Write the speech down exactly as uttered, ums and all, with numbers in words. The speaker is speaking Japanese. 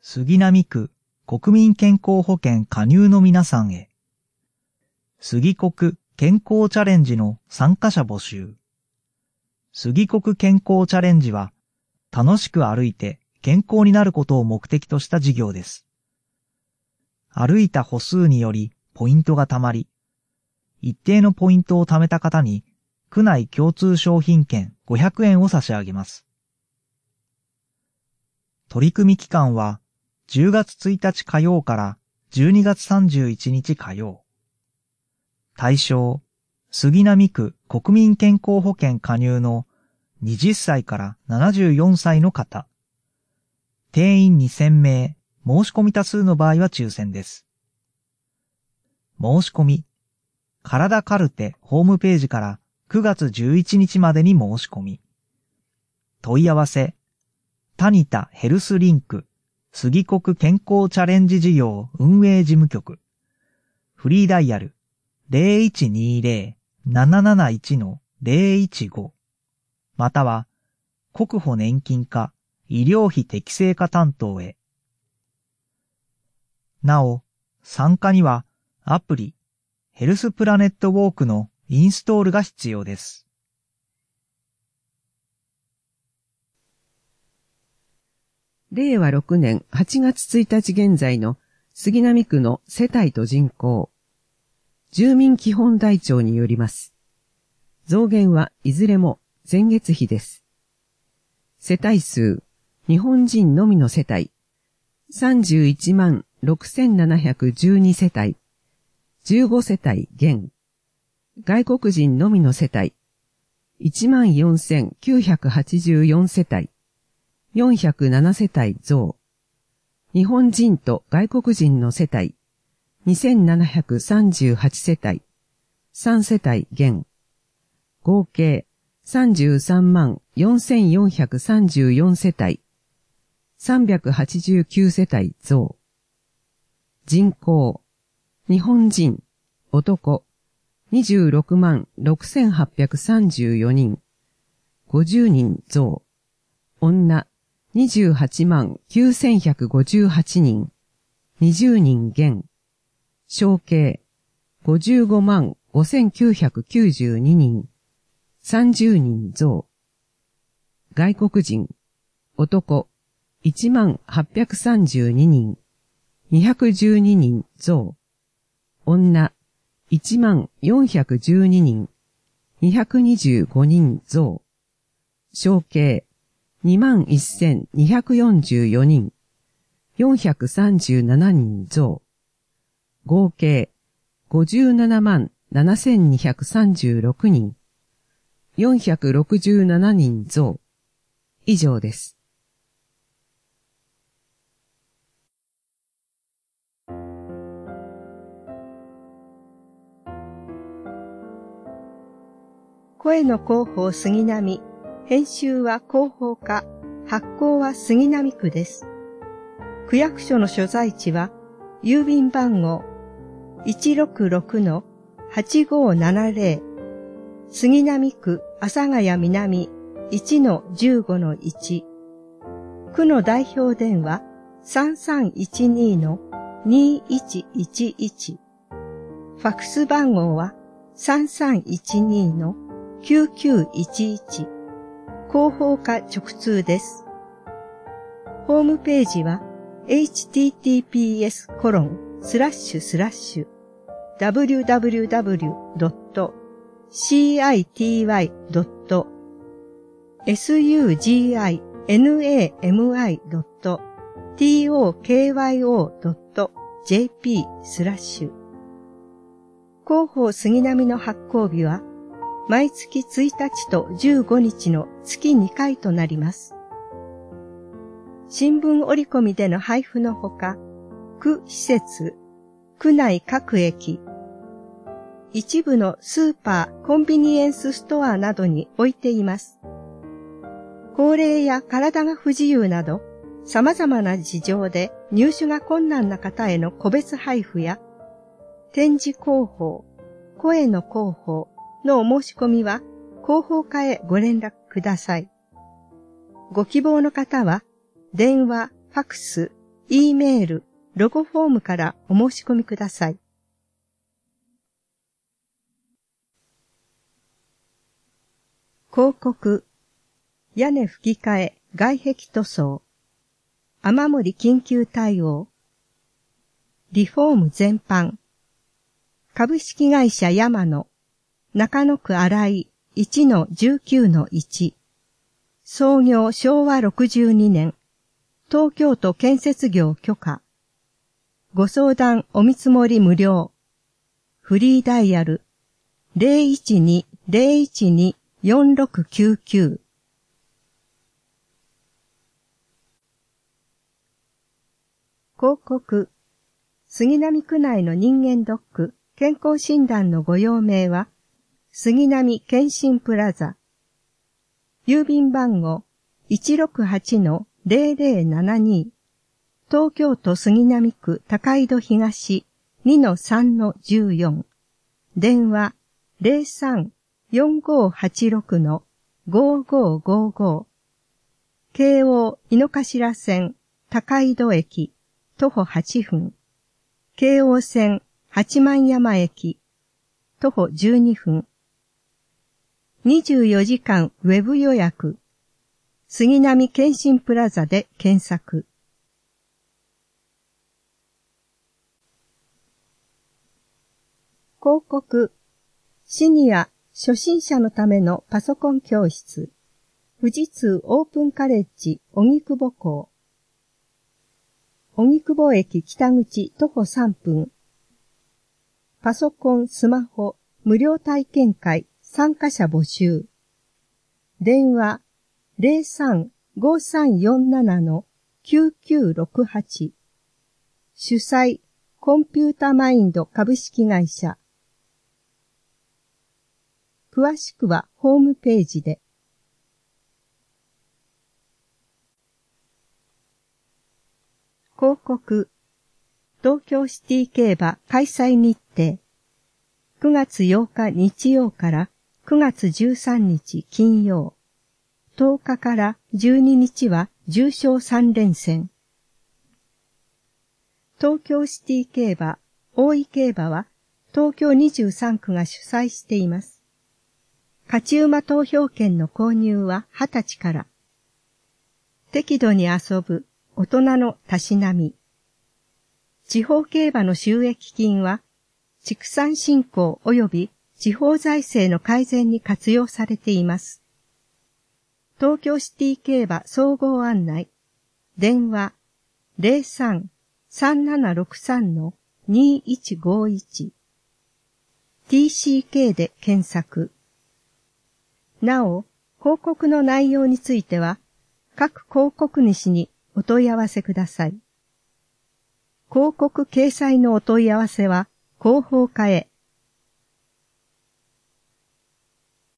杉並区国民健康保険加入の皆さんへ。杉国健康チャレンジの参加者募集。杉国健康チャレンジは、楽しく歩いて健康になることを目的とした事業です。歩いた歩数によりポイントが貯まり、一定のポイントを貯めた方に、区内共通商品券ごひゃくえんを差し上げます。取り組み期間は、じゅうがつついたち火曜からじゅうにがつさんじゅういちにち火曜。対象、杉並区国民健康保険加入のはたちからななじゅうよんさいの方。定員にせんめい、申し込み多数の場合は抽選です。申し込み、体カルテホームページからくがつじゅういちにちまでに申し込み。問い合わせ、タニタヘルスリンク杉国健康チャレンジ事業運営事務局。フリーダイヤル ゼロいちにゼロ なななないち ゼロいちご または国保年金課医療費適正化担当へ。なお、参加にはアプリヘルスプラネットウォークのインストールが必要です。 れいわろくねんはちがつついたち現在の杉並区の世帯と人口。住民基本台帳によります。増減はいずれも前月比です。世帯数、日本人のみの世帯、さんじゅういちまんろくせんななひゃくじゅうにせたい、じゅうごせたい減。外国人のみの世帯、いちまんよんせんきゅうひゃくはちじゅうよんせたい、よんひゃくななせたい増。日本人と外国人の世帯、にせんななひゃくさんじゅうはちせたい、さんせたい減。合計さんじゅうさんまんよんせんよんひゃくさんじゅうよんせたい、さんびゃくはちじゅうきゅうせたい増。人口、日本人、男、にじゅうろくまんろくせんはっぴゃくさんじゅうよにん、ごじゅうにん増。女、にじゅうはちまんきゅうせんひゃくごじゅうはちにん、にじゅうにん減。合計、ごじゅうごまんごせんきゅうひゃくきゅうじゅうににん、さんじゅうにん増。外国人、男、いちまんはっぴゃくさんじゅうににん、にひゃくじゅうににん増。女、いちまんよんひゃくじゅうににん、にひゃくにじゅうごにん増。合計、にまんせんにひゃくよんじゅうよにん、よんひゃくさんじゅうななにん増。合計、ごじゅうななまんななせんにひゃくさんじゅうろくにん、よんひゃくろくじゅうななにん増。以上です。 声の広報杉並、編集は広報課、発行は杉並区です。区役所の所在地は、郵便番号 いちろくろくのはちごーななぜろ、杉並区阿佐ヶ谷南 いちのじゅうごのいち。区の代表電話 さんさんいちにのにいちいちいち。ファクス番号は さんさんいちにのきゅうきゅういちいち。広報課直通です。ホームページは エイチティーティーピーエスコロンスラッシュスラッシュダブリューダブリューダブリュードットシーアイティーワイドットスユージーアイエヌエーエムアイドットティーオーケーワイオードットジェーピースラッシュ。広報杉並の発行日は毎月ついたちとじゅうごにちの月にかいとなります。新聞折り込みでの配布のほか、区施設、区内各駅、一部のスーパー、コンビニエンスストアなどに置いています。高齢や体が不自由など、様々な事情で入手が困難な方への個別配布や、展示広報、声の広報のお申し込みは、広報課へご連絡ください。ご希望の方は、電話、ファクス、 E メール、ロゴフォームからお申し込みください。広告、屋根吹き替え、外壁塗装、雨漏り緊急対応、リフォーム全般、株式会社山野、中野区新井 いちのじゅうきゅうのいち、創業しょうわろくじゅうにねん、東京都建設業許可、ご相談お見積もり無料、フリーダイヤル ゼロいちに ゼロいちに よんろくきゅうきゅう。広告、杉並区内の人間ドック健康診断のご用命は、杉並健診プラザ。郵便番号 いちろくはちのゼロゼロななに、東京都杉並区高井戸東 にのさんのじゅうよん。電話 ゼロさん よんごはちろくのごごごご。京王井の頭線高井戸駅徒歩はちふん。京王線八幡山駅徒歩じゅうにふん。にじゅうよじかんウェブ予約。杉並健診プラザで検索。広告、シニア初心者のためのパソコン教室。富士通オープンカレッジ荻窪校。荻窪駅北口徒歩さんぷん。パソコン、スマホ、無料体験会参加者募集。電話 ゼロさん ごさんよんななのきゅうきゅうろくはち。主催、コンピュータマインド株式会社。詳しくはホームページで。広告、東京シティ競馬開催日程。くがつようか日曜からくがつじゅうさんにち金曜。とおかからじゅうににちは重賞さんれんせん。東京シティ競馬、大井競馬は東京にじゅうさんくが主催しています。勝ち馬投票券の購入ははたちから。適度に遊ぶ大人のたしなみ。地方競馬の収益金は、畜産振興及び地方財政の改善に活用されています。東京シティ競馬総合案内。電話 ゼロさん さんななろくさんのにいちごいち。ティーシーケー で検索。なお、広告の内容については、各広告主にお問い合わせください。広告掲載のお問い合わせは、広報課へ。